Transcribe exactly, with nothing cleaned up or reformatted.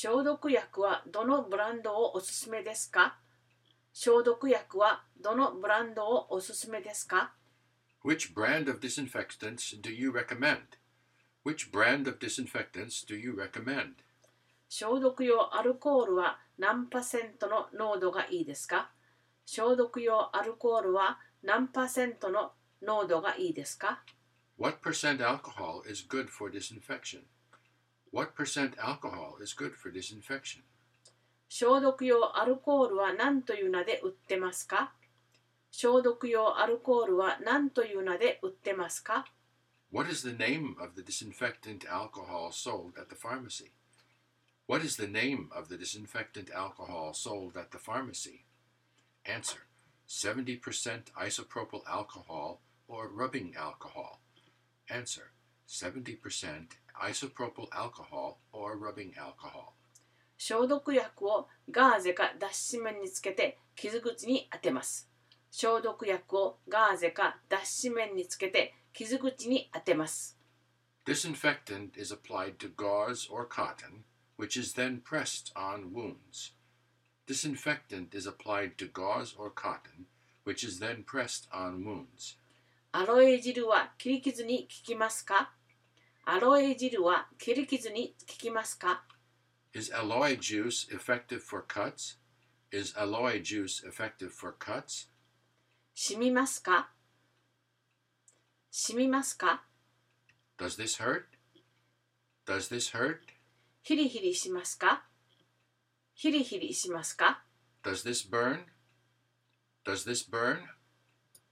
消毒薬はどのブランドをおすすめですか？消毒薬はどのブランドをおすすめですか？ Which brand of disinfectants do you recommend? Which brand of disinfectants do you recommend? 消毒用アルコールは何パーセントの濃度がいいですか？消毒用アルコールは何パーセントの濃度がいいですか？ What percent alcohol is good for disinfection? What percent alcohol is good for disinfection? 消毒用アルコールは何という名で売ってますか？消毒用アルコールは何という名で売ってますか？ What is the name of the disinfectant alcohol sold at the pharmacy? What is the name of the disinfectant alcohol sold at the pharmacy? Answer: seventy percent isopropyl alcohol or rubbing alcohol. Answer: seventy percent isopropyl alcohol or rubbing alcohol. 消毒薬をガーゼか脱脂綿につけて傷口に当てます。消毒薬をガーゼか脱脂綿につけて傷口に当てます。 Disinfectant is applied to gauze or cotton, which is then pressed on wounds. Disinfectant is applied to gauze or cotton, which is then pressed on wounds. アロエ汁は切り傷に効きますか？アロエ汁は切り傷に効きますか？ Is aloe juice effective for cuts? Is aloe juice effective for cuts? 染みますか？染みますか？ Does this hurt? Does this hurt? ヒリヒリしますか？ヒリヒリしますか？ Does this burn? Does this burn?